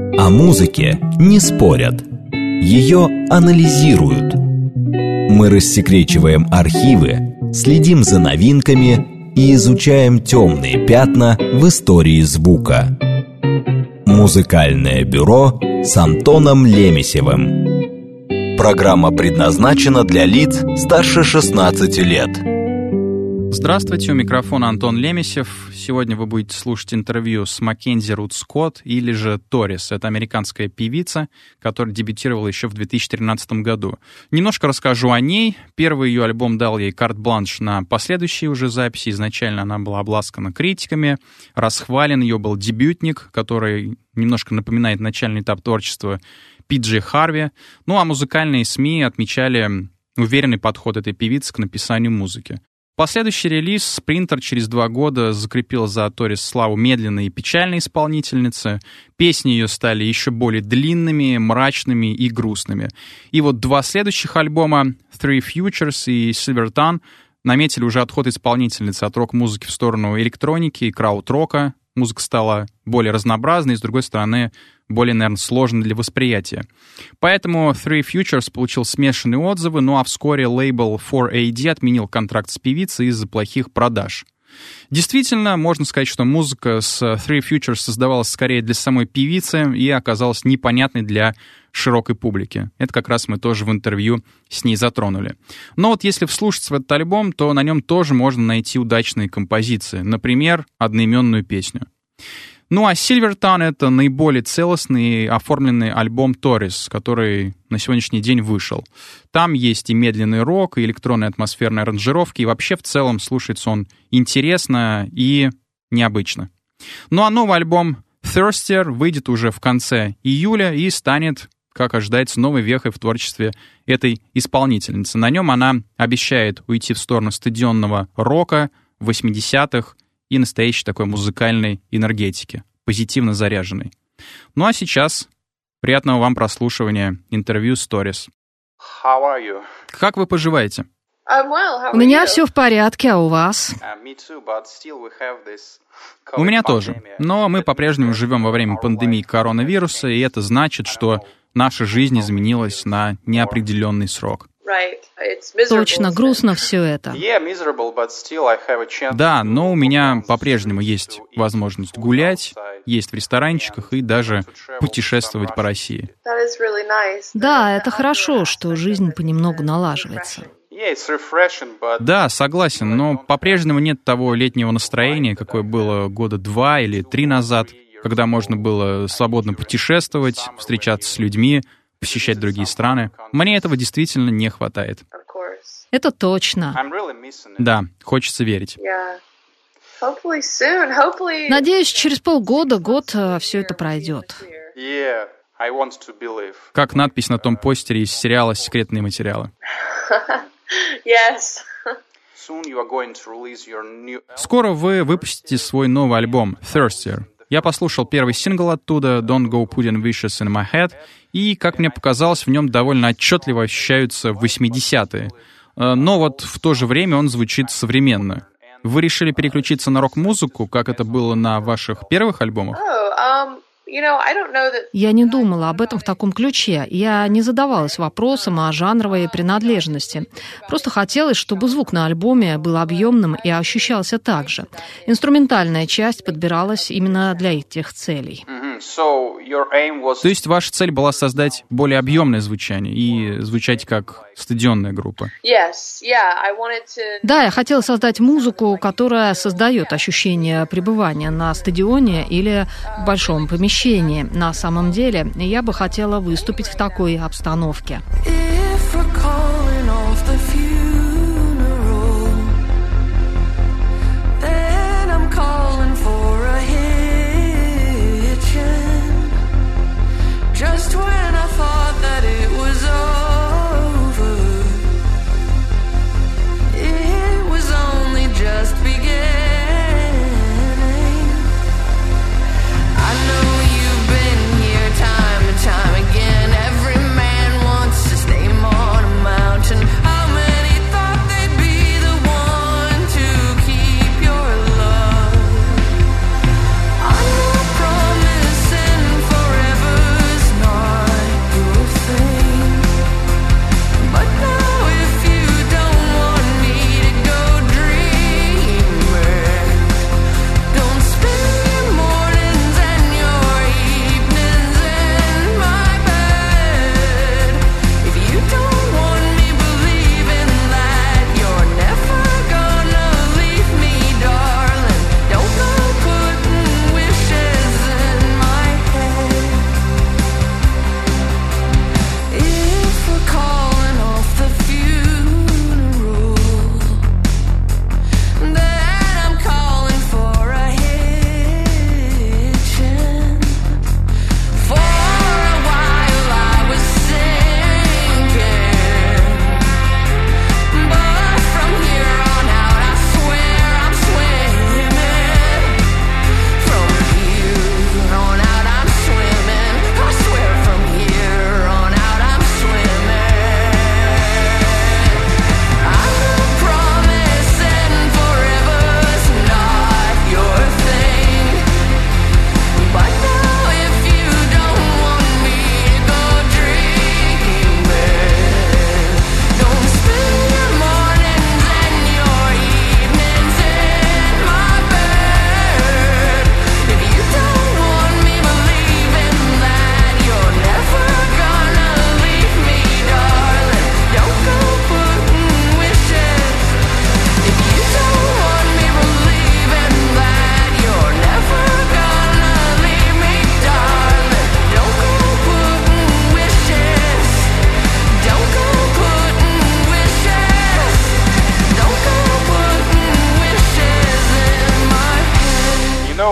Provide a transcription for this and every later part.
О музыке не спорят, ее анализируют. Мы рассекречиваем архивы, следим за новинками и изучаем темные пятна в истории звука. Музыкальное бюро с Антоном Лемесевым. Программа предназначена для лиц старше 16 лет. Здравствуйте, у микрофона Антон Лемесев. Сегодня вы будете слушать интервью с Маккензи Рут Скотт, или же Торис. Это американская певица, которая дебютировала еще в 2013 году. Немножко расскажу о ней. Первый ее альбом дал ей карт-бланш на последующие уже записи. Изначально она была обласкана критиками. Расхвален ее был дебютник, который немножко напоминает начальный этап творчества Пи-Джей Харви. Ну а музыкальные СМИ отмечали уверенный подход этой певицы к написанию музыки. Последующий релиз «Спринтер» через 2 года закрепил за Торис славу медленной и печальной исполнительницы. Песни ее стали еще более длинными, мрачными и грустными. И вот 2 следующих альбома «Three Futures» и «Silver Tongue» наметили уже отход исполнительницы от рок-музыки в сторону электроники и крауд-рока. Музыка стала более разнообразной и, с другой стороны, более, наверное, сложной для восприятия. Поэтому Three Futures получил смешанные отзывы, ну а вскоре лейбл 4AD отменил контракт с певицей из-за плохих продаж. Действительно, можно сказать, что музыка с Three Futures создавалась скорее для самой певицы и оказалась непонятной для широкой публики. Это как раз мы тоже в интервью с ней затронули. Но вот если вслушаться в этот альбом, то на нем тоже можно найти удачные композиции. Например, одноименную песню. Ну а Silver Tongue — это наиболее целостный и оформленный альбом Торис, который на сегодняшний день вышел. Там есть и медленный рок, и электронные атмосферные аранжировки, и вообще в целом слушается он интересно и необычно. Ну а новый альбом Thirstier выйдет уже в конце июля и станет, как ожидается, новой вехой в творчестве этой исполнительницы. На нем она обещает уйти в сторону стадионного рока 80-х, и настоящей такой музыкальной энергетики, позитивно заряженной. Ну а сейчас приятного вам прослушивания интервью с Торис. Как вы поживаете? У меня все в порядке, а у вас? У меня тоже. Но мы по-прежнему живем во время пандемии коронавируса, и это значит, что наша жизнь изменилась на неопределенный срок. Точно, грустно все это. Да, но у меня по-прежнему есть возможность гулять, есть в ресторанчиках и даже путешествовать по России. Да, это хорошо, что жизнь понемногу налаживается. Да, согласен, но по-прежнему нет того летнего настроения, какое было года 2 или 3 назад, когда можно было свободно путешествовать, встречаться с людьми, посещать другие страны. Мне этого действительно не хватает. Это точно. Да, хочется верить. Надеюсь, через полгода-год все это пройдет. Как надпись на том постере из сериала «Секретные материалы». Скоро вы выпустите свой новый альбом «Thirstier». Я послушал первый сингл оттуда, «Don't Go Putting Wishes in My Head», и, как мне показалось, в нем довольно отчетливо ощущаются 80-е. Но вот в то же время он звучит современно. Вы решили переключиться на рок-музыку, как это было на ваших первых альбомах? Я не думала об этом в таком ключе. Я не задавалась вопросом о жанровой принадлежности. Просто хотелось, чтобы звук на альбоме был объемным и ощущался так же. Инструментальная часть подбиралась именно для этих целей. То есть ваша цель была создать более объемное звучание и звучать как стадионная группа? Да, я хотела создать музыку, которая создает ощущение пребывания на стадионе или в большом помещении. На самом деле, я бы хотела выступить в такой обстановке. Time and time again, every man wants to stay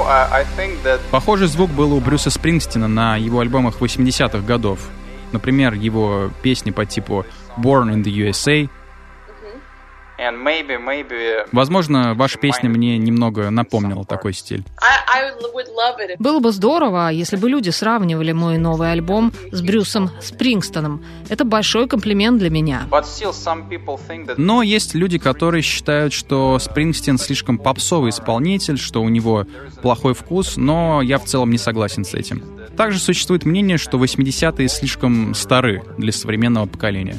Похожий звук был у Брюса Спрингстина на его альбомах 80-х годов. Например, его песни по типу «Born in the USA». Возможно, ваша песня мне немного напомнила такой стиль. Было бы здорово, если бы люди сравнивали мой новый альбом с Брюсом Спрингстоном. Это большой комплимент для меня. Но есть люди, которые считают, что Спрингстин слишком попсовый исполнитель, что у него плохой вкус, но я в целом не согласен с этим. Также существует мнение, что 80-е слишком стары для современного поколения.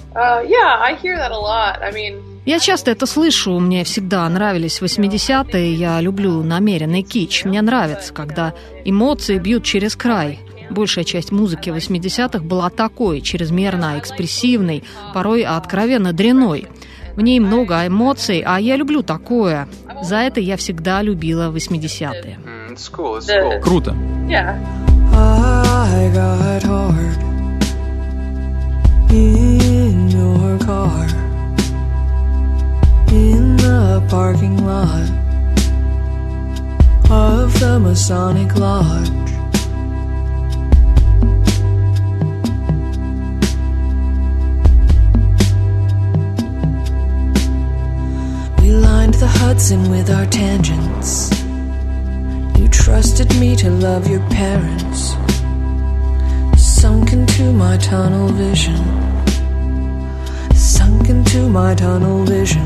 Я часто это слышу, мне всегда нравились 80-е, я люблю намеренный кич. Мне нравится, когда эмоции бьют через край. Большая часть музыки 80-х была такой, чрезмерно экспрессивной, порой откровенно дрянной. В ней много эмоций, а я люблю такое. За это я всегда любила 80-е. Круто. I got hard in your car, in the parking lot of the Masonic Lodge. We lined the Hudson with our tangents. You trusted me to love your parents. Sunk into my tunnel vision. Sunk into my tunnel vision.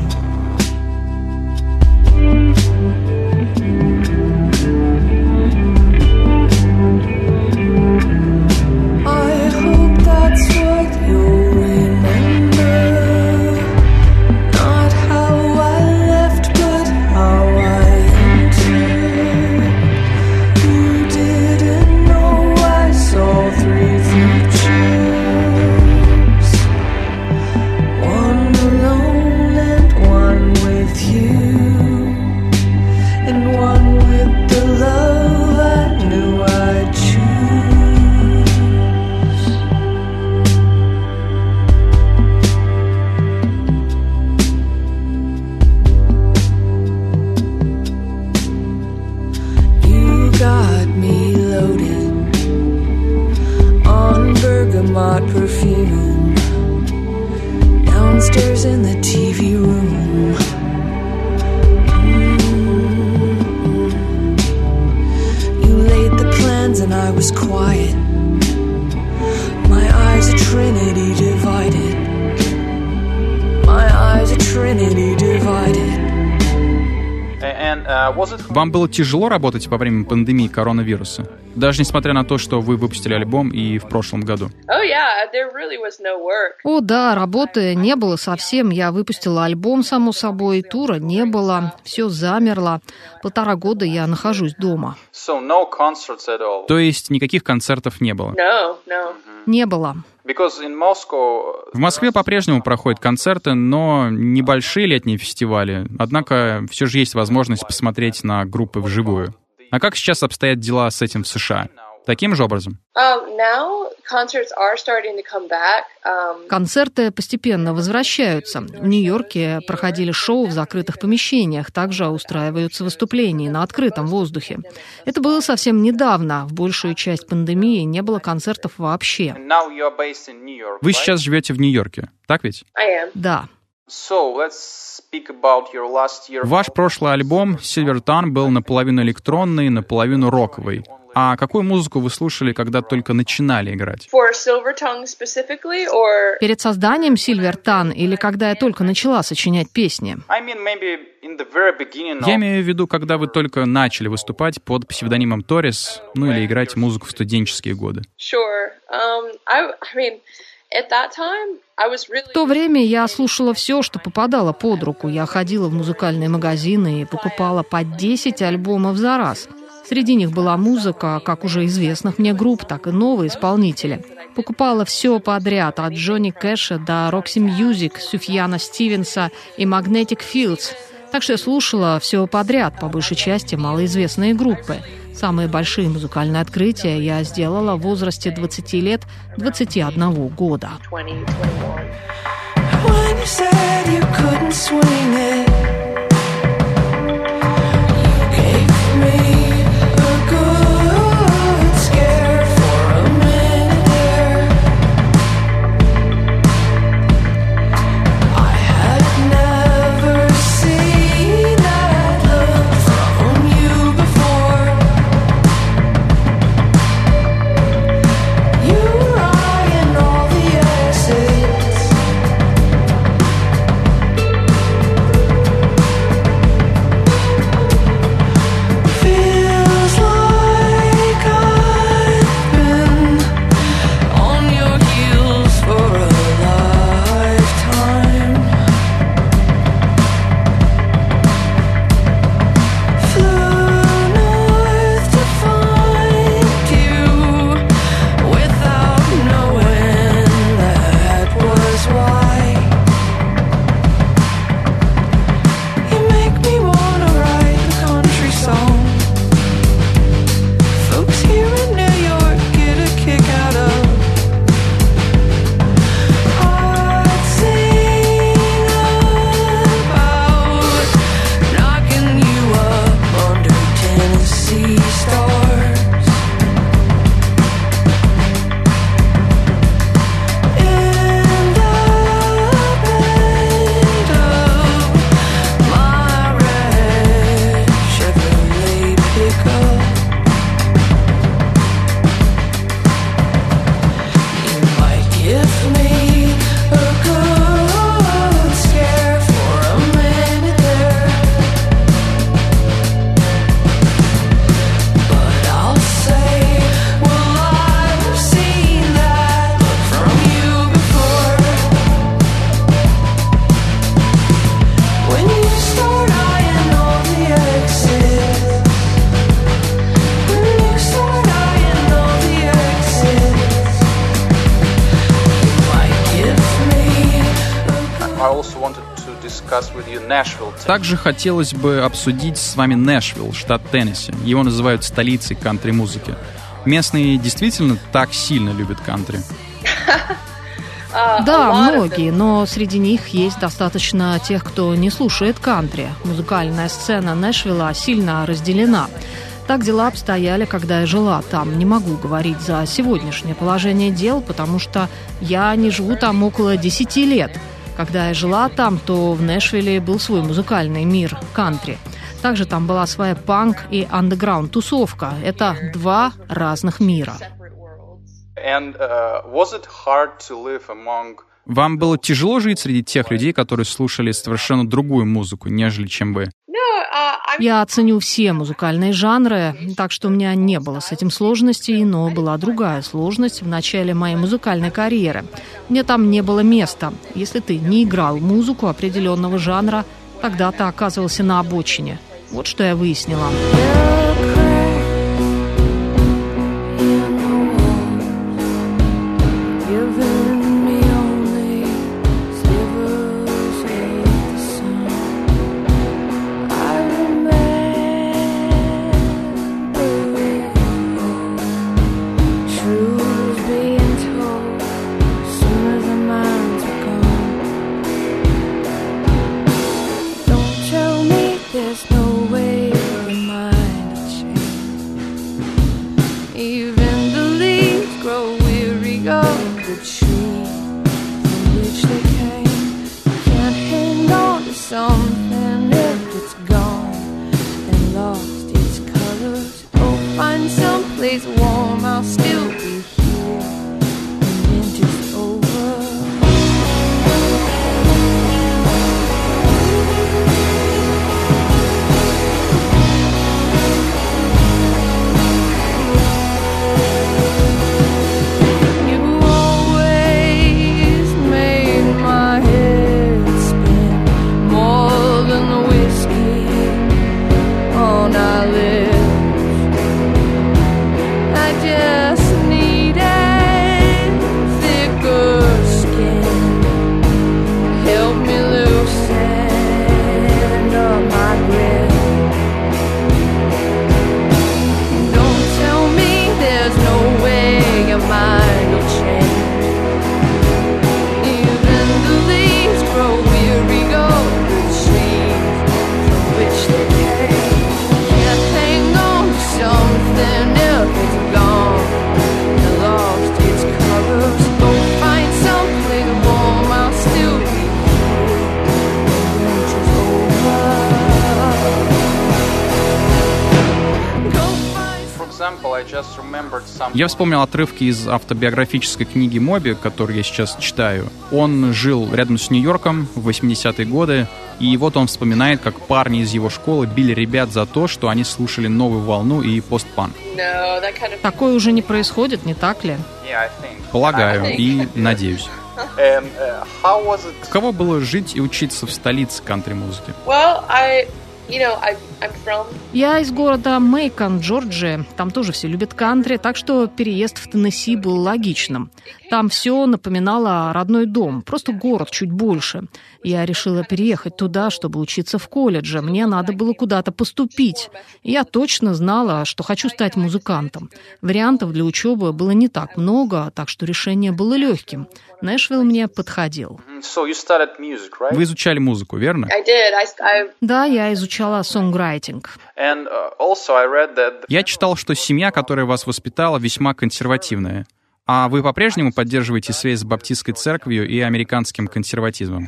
I hope that's what you'll remember. Not how I left, but how I entered. You didn't know I saw three futures. One alone and one with you. And one with the love I knew I'd choose. You got me loaded on bergamot perfume. Downstairs in the TV room. You laid the plans and I was quiet. My eyes a trinity divided. My eyes a trinity divided. Вам было тяжело работать во время пандемии коронавируса? Даже несмотря на то, что вы выпустили альбом и в прошлом году. О, да, работы не было совсем. Я выпустила альбом, само собой, тура не было. Все замерло. 1,5 года я нахожусь дома. То есть никаких концертов не было? Не было. В Москве по-прежнему проходят концерты, но небольшие летние фестивали. Однако все же есть возможность посмотреть на группы вживую. А как сейчас обстоят дела с этим в США? Таким же образом? Концерты постепенно возвращаются. В Нью-Йорке проходили шоу в закрытых помещениях, также устраиваются выступления на открытом воздухе. Это было совсем недавно. В большую часть пандемии не было концертов вообще. Вы сейчас живете в Нью-Йорке, так ведь? Да. Ваш прошлый альбом «Silver Tongue» был наполовину электронный, наполовину роковый. А какую музыку вы слушали, когда только начинали играть? Перед созданием Silver Tongue или когда я только начала сочинять песни? Я имею в виду, когда вы только начали выступать под псевдонимом Торис, ну или играть музыку в студенческие годы. В то время я слушала все, что попадало под руку. Я ходила в музыкальные магазины и покупала по 10 альбомов за раз. Среди них была музыка как уже известных мне групп, так и новые исполнители. Покупала все подряд, от Джонни Кэша до Roxy Music, Суфьяна Стивенса и Magnetic Fields. Так что я слушала все подряд, по большей части малоизвестные группы. Самые большие музыкальные открытия я сделала в возрасте 20 лет, 21 года. Также хотелось бы обсудить с вами Нэшвилл, штат Теннесси. Его называют столицей кантри-музыки. Местные действительно так сильно любят кантри? Да, многие, но среди них есть достаточно тех, кто не слушает кантри. Музыкальная сцена Нэшвилла сильно разделена. Так дела обстояли, когда я жила там. Не могу говорить за сегодняшнее положение дел, потому что я не живу там около 10 лет. Когда я жила там, то в Нэшвилле был свой музыкальный мир кантри. Также там была своя панк и андеграунд-тусовка. Это два разных мира. Вам было тяжело жить среди тех людей, которые слушали совершенно другую музыку, нежели чем вы? Я ценю все музыкальные жанры, так что у меня не было с этим сложностей, но была другая сложность в начале моей музыкальной карьеры. Мне там не было места. Если ты не играл музыку определенного жанра, тогда ты оказывался на обочине. Вот что я выяснила. Я вспомнил отрывки из автобиографической книги Моби, которую я сейчас читаю. Он жил рядом с Нью-Йорком в 80-е годы, и вот он вспоминает, как парни из его школы били ребят за то, что они слушали новую волну и постпанк. Такое уже не происходит, не так ли? Полагаю и надеюсь. Каково было жить и учиться в столице кантри-музыки? Я из города Мэйкон, Джорджия. Там тоже все любят кантри, так что переезд в Теннесси был логичным. Там все напоминало родной дом, просто город чуть больше. Я решила переехать туда, чтобы учиться в колледже. Мне надо было куда-то поступить. И я точно знала, что хочу стать музыкантом. Вариантов для учебы было не так много, так что решение было легким. Нэшвилл мне подходил. Вы изучали музыку, верно? Да, я изучала сонграйтинг. Я читал, что семья, которая вас воспитала, весьма консервативная. А вы по-прежнему поддерживаете связь с баптистской церковью и американским консерватизмом?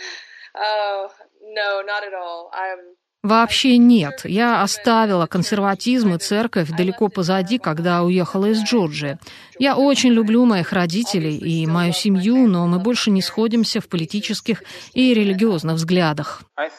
Вообще нет. Я оставила консерватизм и церковь далеко позади, когда уехала из Джорджии. Я очень люблю моих родителей и мою семью, но мы больше не сходимся в политических и религиозных взглядах.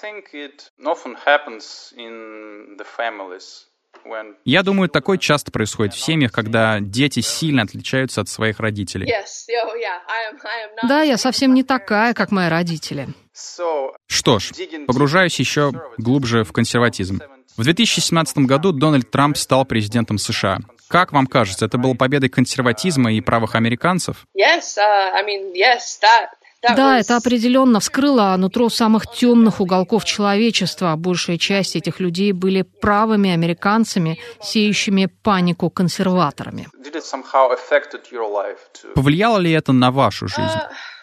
Я думаю, такое часто происходит в семьях, когда дети сильно отличаются от своих родителей. Да, я совсем не такая, как мои родители. Что ж, погружаюсь еще глубже в консерватизм. В 2017 году Дональд Трамп стал президентом США. Как вам кажется, это было победой консерватизма и правых американцев? Да, это определенно вскрыло нутро самых темных уголков человечества. Большая часть этих людей были правыми американцами, сеющими панику консерваторами. Повлияло ли это на вашу жизнь?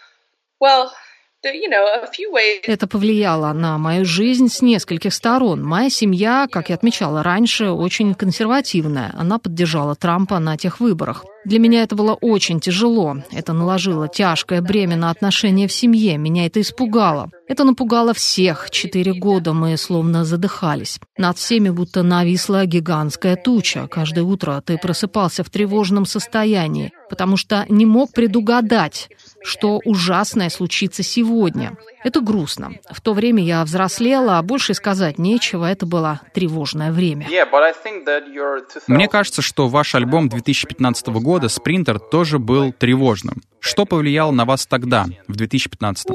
Это повлияло на мою жизнь с нескольких сторон. Моя семья, как я отмечала раньше, очень консервативная. Она поддержала Трампа на тех выборах. Для меня это было очень тяжело. Это наложило тяжкое бремя на отношения в семье. Меня это испугало. Это напугало всех. 4 года мы словно задыхались. Над всеми будто нависла гигантская туча. Каждое утро ты просыпался в тревожном состоянии, потому что не мог предугадать, что ужасное случится сегодня. Это грустно. В то время я взрослела, а больше сказать нечего. Это было тревожное время. Мне кажется, что ваш альбом 2015 года «Спринтер» тоже был тревожным. Что повлияло на вас тогда, в 2015?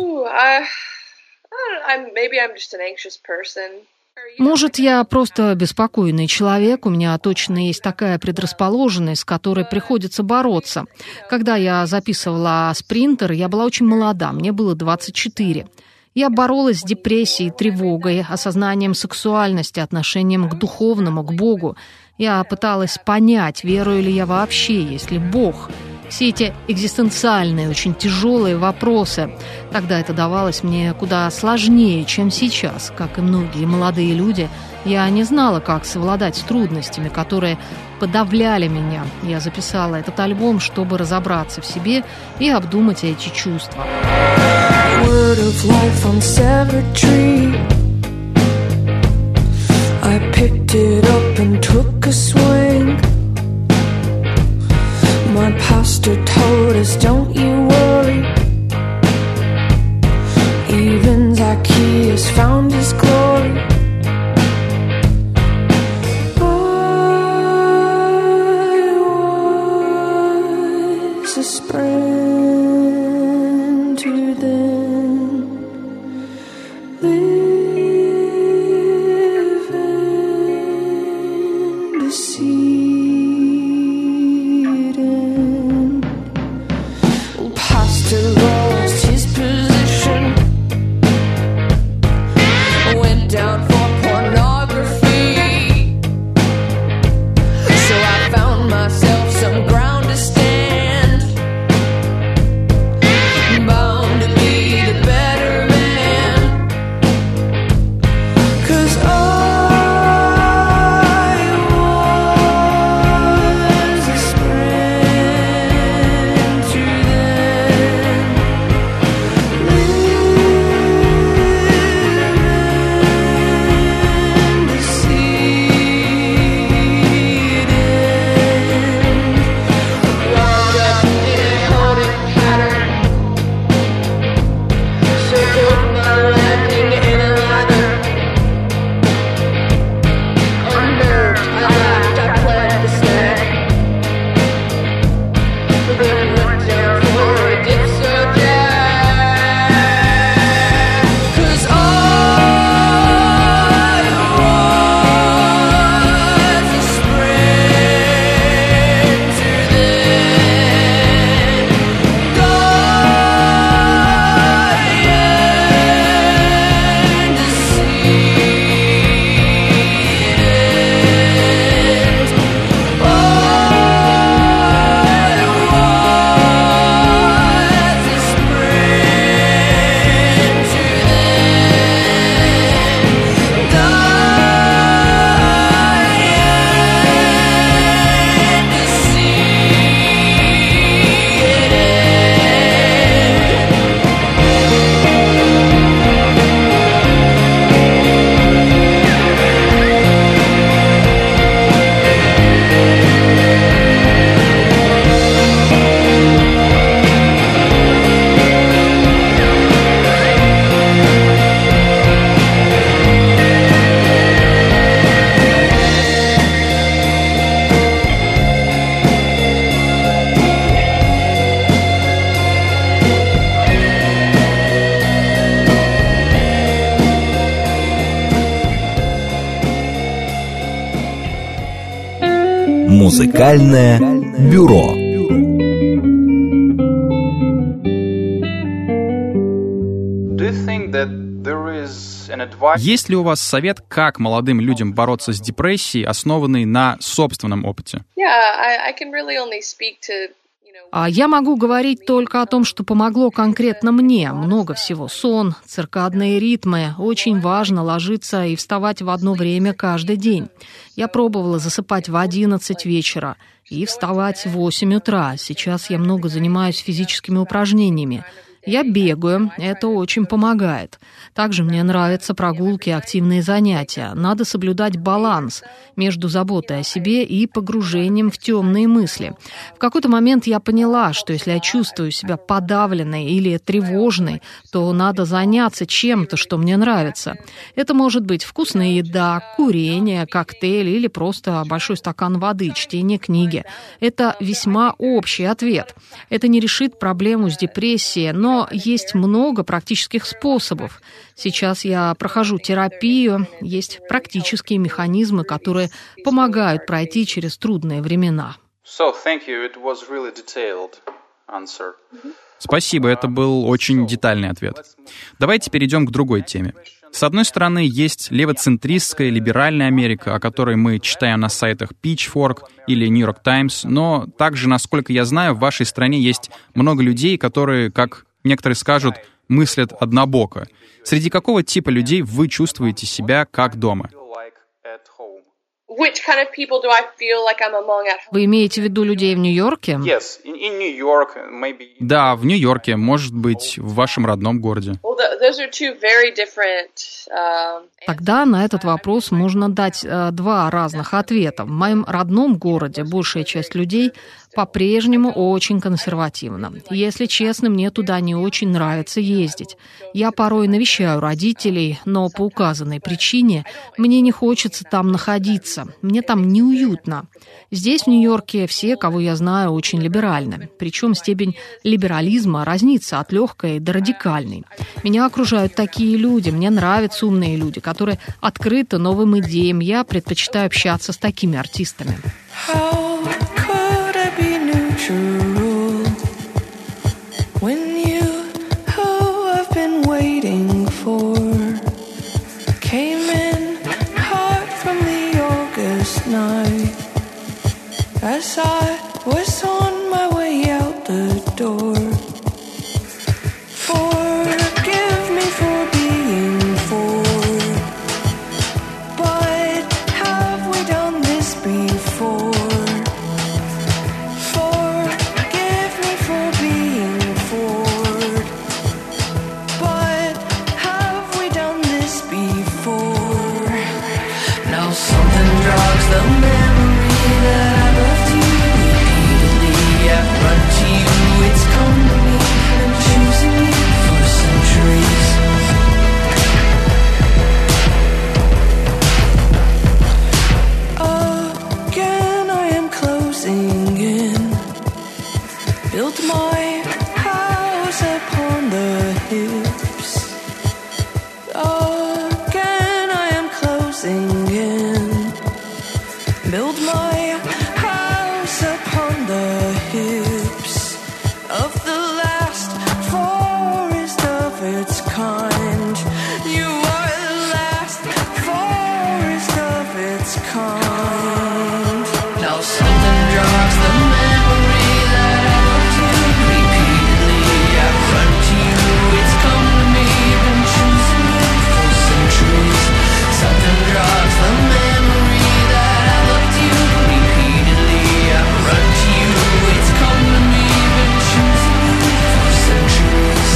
Может, я просто беспокойный человек, у меня точно есть такая предрасположенность, с которой приходится бороться. Когда я записывала «Спринтер», я была очень молода, мне было 24. Я боролась с депрессией, тревогой, осознанием сексуальности, отношением к духовному, к Богу. Я пыталась понять, верую ли я вообще, есть ли Бог. Все эти экзистенциальные, очень тяжелые вопросы. Тогда это давалось мне куда сложнее, чем сейчас. Как и многие молодые люди, я не знала, как совладать с трудностями, которые подавляли меня. Я записала этот альбом, чтобы разобраться в себе и обдумать эти чувства. My pastor told us, don't you worry. Even Zacchaeus found his glory. I was a sprinter then, living to see. Lost his position, went down for pornography. So I found myself some ground to stand, bound to be the better man. 'Cause I was a sprinter then. Музыкальное бюро. Есть ли у вас совет, как молодым людям бороться с депрессией, основанный на собственном опыте? Я могу говорить только о том, что помогло конкретно мне. Много всего. Сон, циркадные ритмы. Очень важно ложиться и вставать в одно время каждый день. Я пробовала засыпать в 11 вечера и вставать в 8 утра. Сейчас я много занимаюсь физическими упражнениями. Я бегаю, это очень помогает. Также мне нравятся прогулки и активные занятия. Надо соблюдать баланс между заботой о себе и погружением в темные мысли. В какой-то момент я поняла, что если я чувствую себя подавленной или тревожной, то надо заняться чем-то, что мне нравится. Это может быть вкусная еда, курение, коктейль или просто большой стакан воды, чтение книги. Это весьма общий ответ. Это не решит проблему с депрессией, но есть много практических способов. Сейчас я прохожу терапию, есть практические механизмы, которые помогают пройти через трудные времена. Спасибо, это был очень детальный ответ. Давайте перейдем к другой теме. С одной стороны, есть левоцентристская либеральная Америка, о которой мы читаем на сайтах Pitchfork или New York Times, но также, насколько я знаю, в вашей стране есть много людей, которые, как некоторые скажут, мыслят однобоко. Среди какого типа людей вы чувствуете себя как дома? Вы имеете в виду людей в Нью-Йорке? Да, в Нью-Йорке, может быть, в вашем родном городе. Тогда на этот вопрос можно дать два разных ответа. В моем родном городе большая часть людей по-прежнему очень консервативна. Если честно, мне туда не очень нравится ездить. Я порой навещаю родителей, но по указанной причине мне не хочется там находиться. Мне там неуютно. Здесь, в Нью-Йорке, все, кого я знаю, очень либеральны. Причем степень либерализма разнится от легкой до радикальной. Меня окружают такие люди, мне нравятся умные люди, которые открыты новым идеям. Я предпочитаю общаться с такими артистами. As I was on my way out the door, forgive me for being forward, but have we done this before? Forgive me for being forward, but have we done this before? Now something jogs the memory that I loved you repeatedly. I've run to you, it's come to me and choosing you for centuries. Again I am closing in, built my house upon the hips. Again I am closing in, build my house upon the hips of the last forest of its kind. You are the last forest of its kind. Now something jogs the memory that I loved you repeatedly. I've run to you, it's come to me, been choosing you for centuries. Something jogs the memory that I loved you repeatedly. I've run to you, it's come to me, been choosing you for centuries.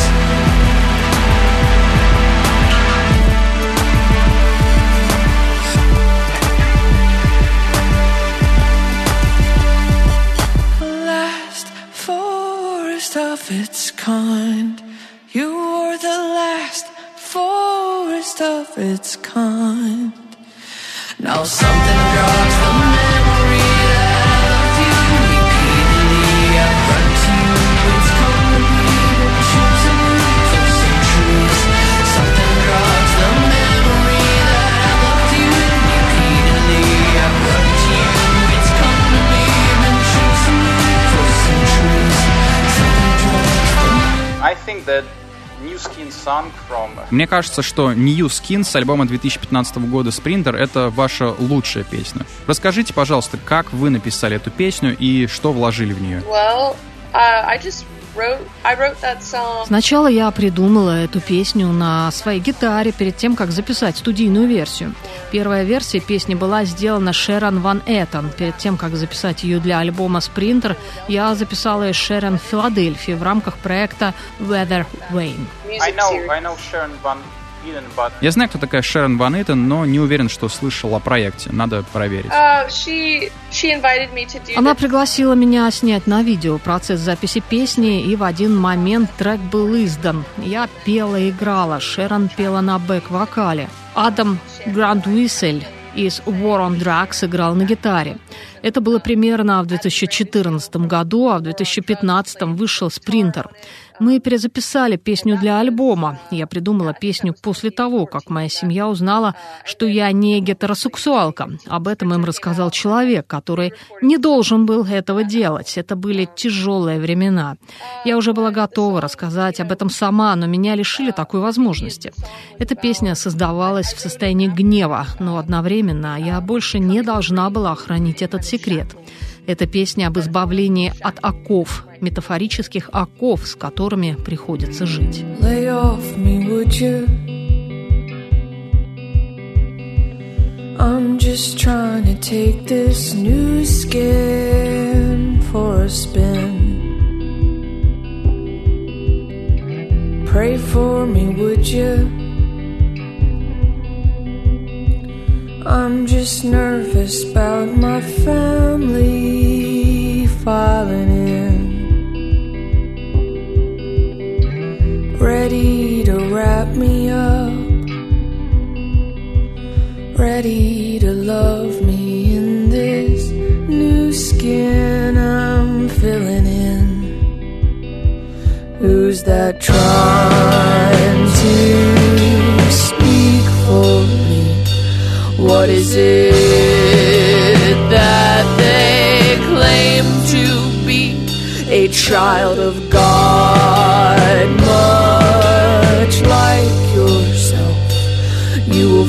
Last forest of its kind. You were the last forest of its kind. Now something jogs the memory that I loved you repeatedly. I've run to you, it's come to me, been choosing you for centuries. Something jogs the memory that I loved you repeatedly. I've run to you, it's come to me, been choosing you for centuries. Something jogs the memory. I think that Мне кажется, что New Skin с альбома 2015 года Sprinter — это ваша лучшая песня. Расскажите, пожалуйста, как вы написали эту песню и что вложили в нее? Сначала я придумала эту песню на своей гитаре перед тем, как записать студийную версию. Первая версия песни была сделана Шерон Ван Эттен. Перед тем, как записать ее для альбома Sprinter, я записала ее Шерон в Филадельфии в рамках проекта Weather Vane. Я знаю, кто такая Шерон Ван Эттен, но не уверен, что слышал о проекте. Надо проверить. Она пригласила меня снять на видео процесс записи песни, и в один момент трек был издан. Я пела и играла, Шерон пела на бэк-вокале. Адам Грандуисель из War on Drugs играл на гитаре. Это было примерно в 2014 году, а в 2015 вышел Sprinter. Мы перезаписали песню для альбома. Я придумала песню после того, как моя семья узнала, что я не гетеросексуалка. Об этом им рассказал человек, который не должен был этого делать. Это были тяжелые времена. Я уже была готова рассказать об этом сама, но меня лишили такой возможности. Эта песня создавалась в состоянии гнева, но одновременно я больше не должна была хранить этот секрет. Это песня об избавлении от оков, метафорических оков, с которыми приходится жить. Lay off me, would you? I'm just trying to take this new skin for a spin. Pray for me, would you? I'm just nervous about my family filing in, ready to wrap me up, ready to love me in this new skin I'm filling in. Who's that trying to speak for me? What is it that they claim to be? A child of God, much like yourself. You will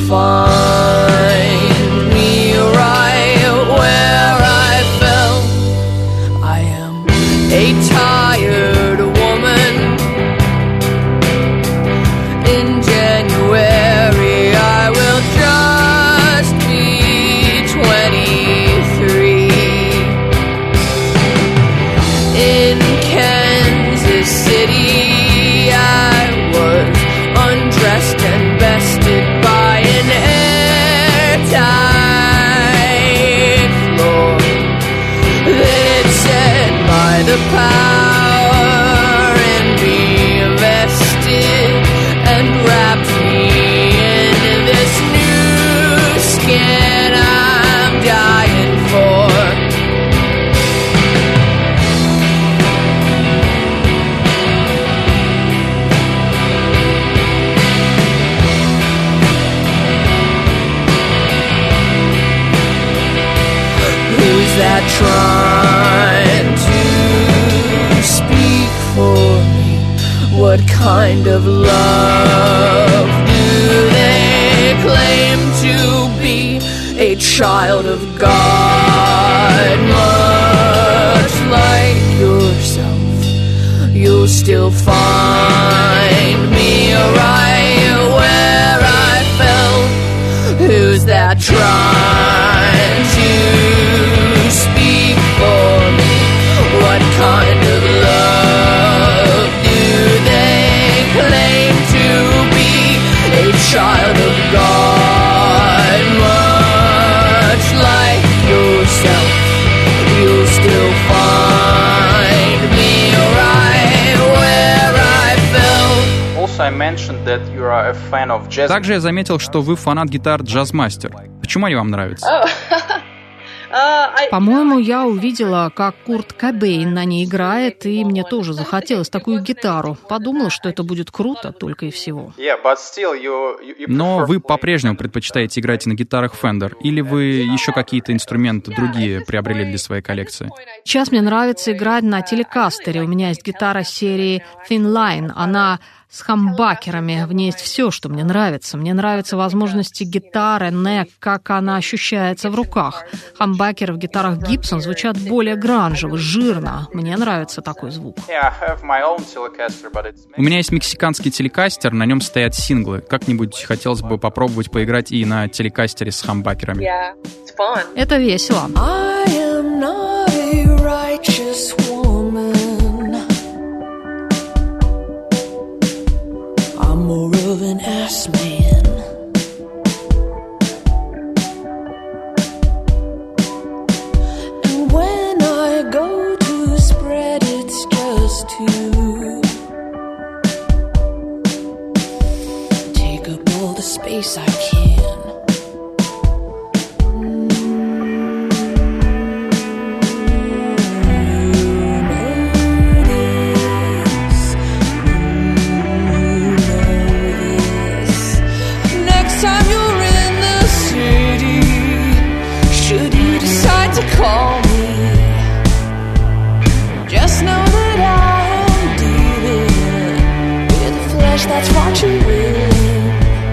find me right where I fell. I am a tired woman. In January I will just be 23. In Kansas City I was undressed and bested by an airtight floor. Then it said, by the power in me vested, and wrapped me in this new skin I'm dying for. Who's that trying to speak for me? What kind of love do they claim to be? A child of God, much like yourself. You'll still find me right where I fell. Who's that trying to speak for me? What kind of love do they claim to be? A child of God, much like yourself. You'll still find me right where I fell. Also, I mentioned that you are a fan of jazz. Также я заметил, что вы фанат гитар Jazzmaster. Почему они вам нравятся? По-моему, я увидела, как Курт Кобейн на ней играет, и мне тоже захотелось такую гитару. Подумала, что это будет круто, только и всего. Но вы по-прежнему предпочитаете играть на гитарах Fender, или вы еще какие-то инструменты другие приобрели для своей коллекции? Сейчас мне нравится играть на телекастере. У меня есть гитара серии Thin Line. Она с хамбакерами. В ней есть все, что мне нравится. Мне нравятся возможности гитары, нек, как она ощущается в руках. Хамбакеры в гитарах Gibson звучат более гранжево, жирно. Мне нравится такой звук. У меня есть мексиканский телекастер, на нем стоят синглы. Как-нибудь хотелось бы попробовать поиграть и на телекастере с хамбакерами. Это весело. I'm more of an ass man. And when I go to spread, it's just to take up all the space I can. Call me. Just know that I am dealing with the flesh that's watching willing.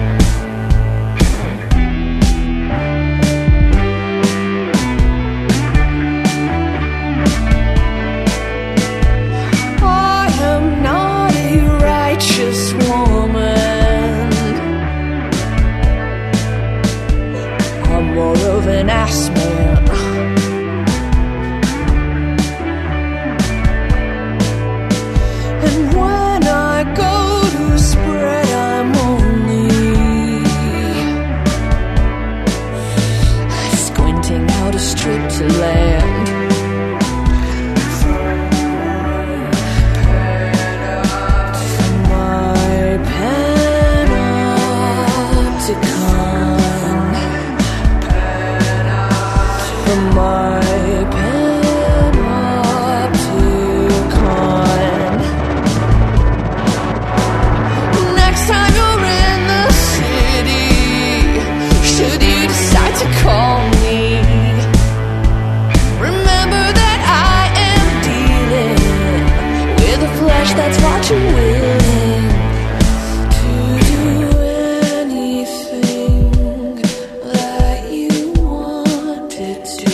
I am not a righteous woman. I'm more of an ass man. Strip to land. My panopticon. From my panopticon. Next time you're in the city, should you decide to call me, that's watching willing to do anything that you wanted to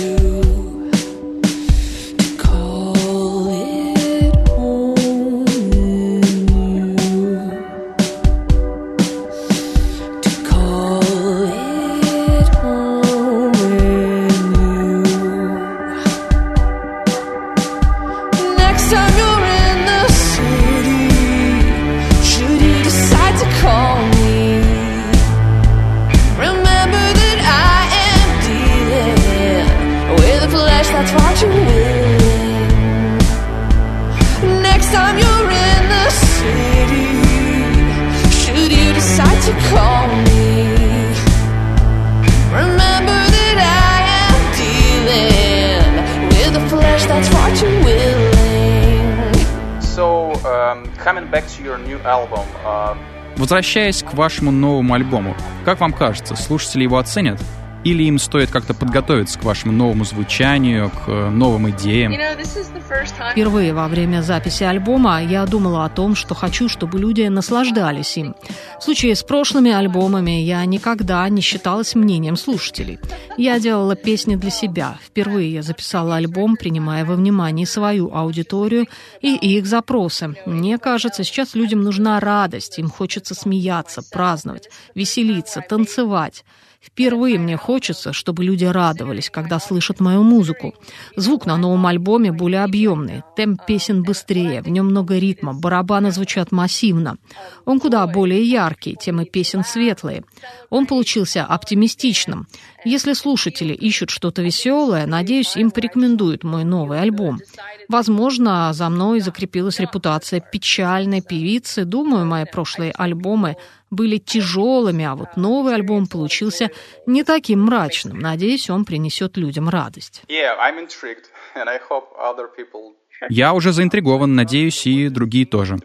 call it home in you, to call it home in you. Next time you're call me, remember that I am dealing with a flesh that's watching willing. Next time you're in the city, should you decide to call me, remember that I am dealing with a flesh that's watching willing. So, coming back to your new album, возвращаясь к вашему новому альбому, как вам кажется, слушатели его оценят? Или им стоит как-то подготовиться к вашему новому звучанию, к новым идеям? Впервые во время записи альбома я думала о том, что хочу, чтобы люди наслаждались им. В случае с прошлыми альбомами я никогда не считалась мнением слушателей. Я делала песни для себя. Впервые я записала альбом, принимая во внимание свою аудиторию и их запросы. Мне кажется, сейчас людям нужна радость, им хочется смеяться, праздновать, веселиться, танцевать. Впервые мне хочется, чтобы люди радовались, когда слышат мою музыку. Звук на новом альбоме более объемный, темп песен быстрее, в нем много ритма, барабаны звучат массивно. Он куда более яркий, темы песен светлые. Он получился оптимистичным. Если слушатели ищут что-то веселое, надеюсь, им порекомендуют мой новый альбом. Возможно, за мной закрепилась репутация печальной певицы. Думаю, мои прошлые альбомы были тяжелыми, а вот новый альбом получился не таким мрачным. Надеюсь, он принесет людям радость. Я уже заинтригован, надеюсь, и другие тоже.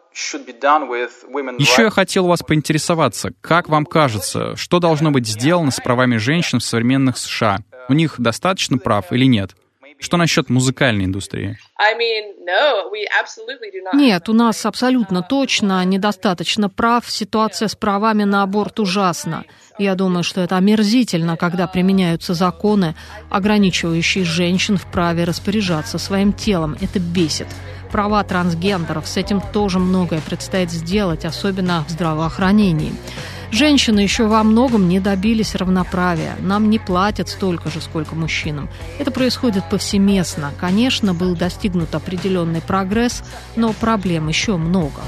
Еще я хотел у вас поинтересоваться, как вам кажется, что должно быть сделано с правами женщин в современных США? У них достаточно прав или нет? Что насчет музыкальной индустрии? Нет, у нас абсолютно точно недостаточно прав. Ситуация с правами на аборт ужасна. Я думаю, что это омерзительно, когда применяются законы, ограничивающие женщин в праве распоряжаться своим телом. Это бесит. Права трансгендеров, с этим тоже многое предстоит сделать, особенно в здравоохранении. Женщины еще во многом не добились равноправия. Нам не платят столько же, сколько мужчинам. Это происходит повсеместно. Конечно, был достигнут определенный прогресс, но проблем еще много.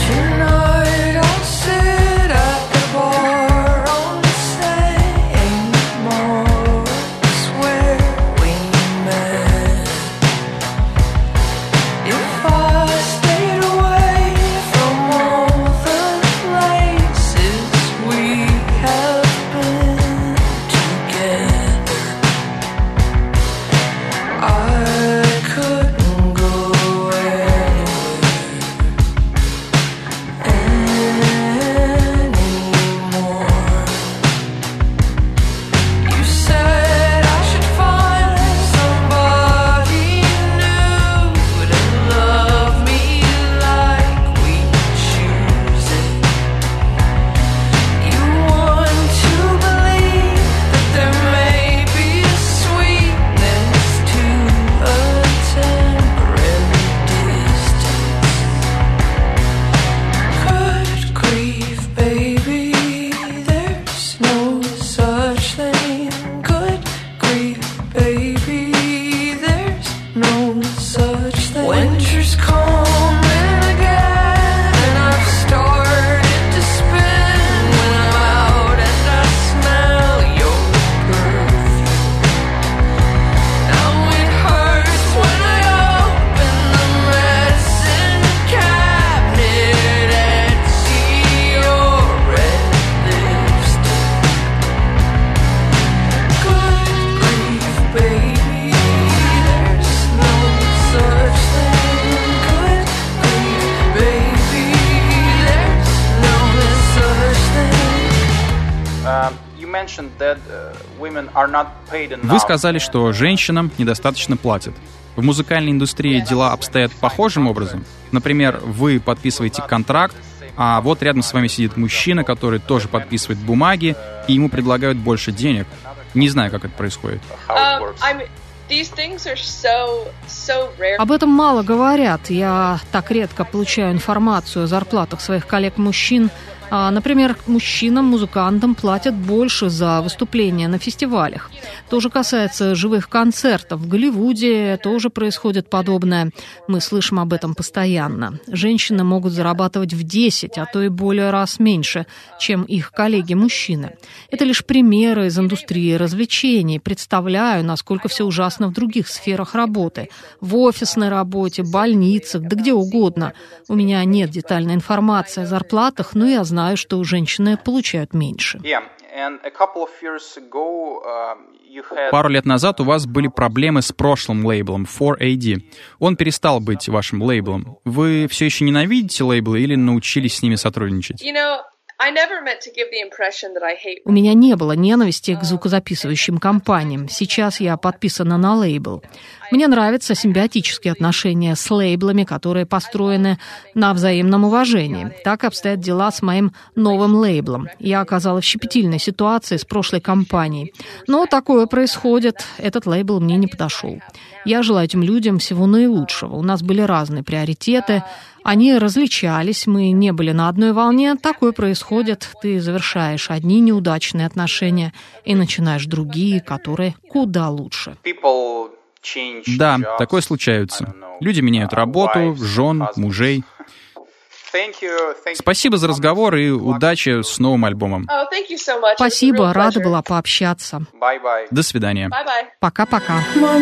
Вы сказали, что женщинам недостаточно платят. В музыкальной индустрии дела обстоят похожим образом? Например, вы подписываете контракт, а вот рядом с вами сидит мужчина, который тоже подписывает бумаги, и ему предлагают больше денег. Не знаю, как это происходит. Об этом мало говорят. Я так редко получаю информацию о зарплатах своих коллег-мужчин. Например, мужчинам, музыкантам платят больше за выступления на фестивалях. То же касается живых концертов. В Голливуде тоже происходит подобное. Мы слышим об этом постоянно. Женщины могут зарабатывать в 10, а то и более раз меньше, чем их коллеги-мужчины. Это лишь примеры из индустрии развлечений. Представляю, насколько все ужасно в других сферах работы. В офисной работе, больницах, да где угодно. У меня нет детальной информации о зарплатах, но я знаю, что женщины получают меньше. Пару лет назад у вас были проблемы с прошлым лейблом 4AD. Он перестал быть вашим лейблом. Вы все еще ненавидите лейблы или научились с ними сотрудничать? У меня не было ненависти к звукозаписывающим компаниям. Сейчас я подписана на лейбл. Мне нравятся симбиотические отношения с лейблами, которые построены на взаимном уважении. Так обстоят дела с моим новым лейблом. Я оказалась в щепетильной ситуации с прошлой компанией. Но такое происходит. Этот лейбл мне не подошел. Я желаю этим людям всего наилучшего. У нас были разные приоритеты. Они различались, мы не были на одной волне. Такое происходит. Ты завершаешь одни неудачные отношения и начинаешь другие, которые куда лучше. Да, такое случается. Люди меняют работу, жен, мужей. Спасибо за разговор и удачи с новым альбомом. Спасибо, рада была пообщаться. До свидания. Пока-пока.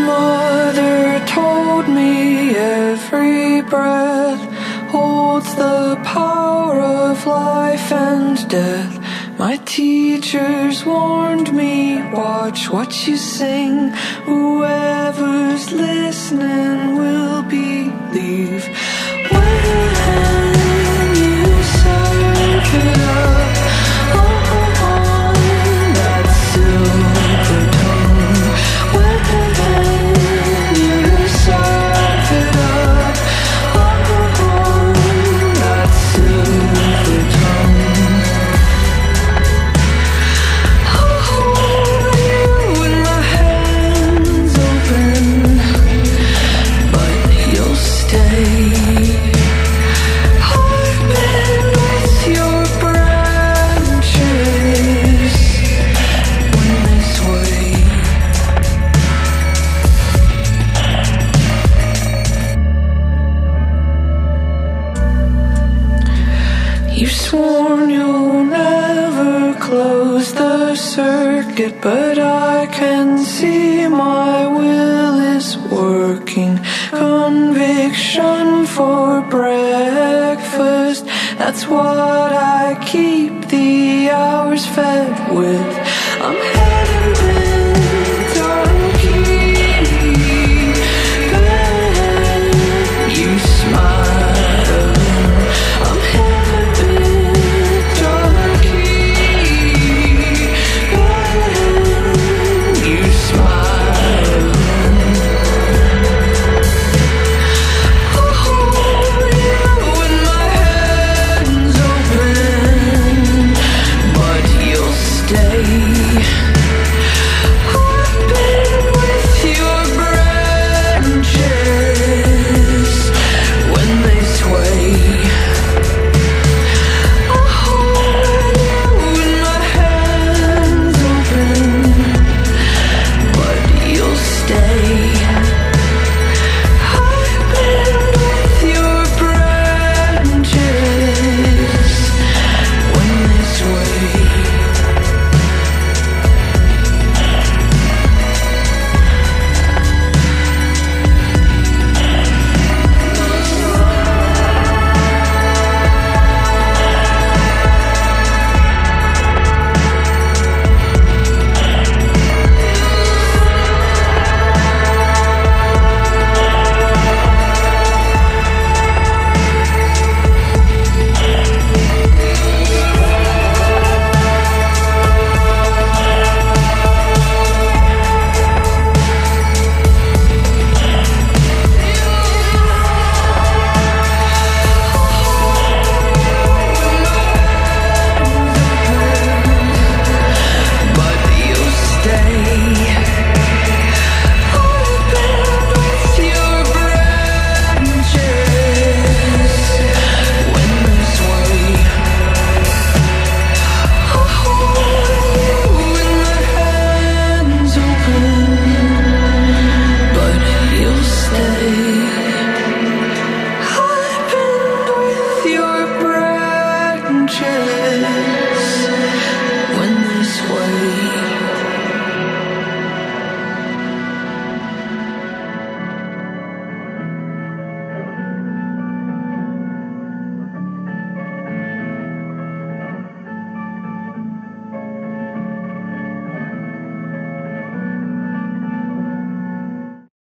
My teachers warned me, watch what you sing. Whoever's listening will believe. When you serve it up on that silver tongue, when You've sworn you'll never close the circuit, but I can see my will is working. Conviction for breakfast, that's what I keep the hours fed with. I'm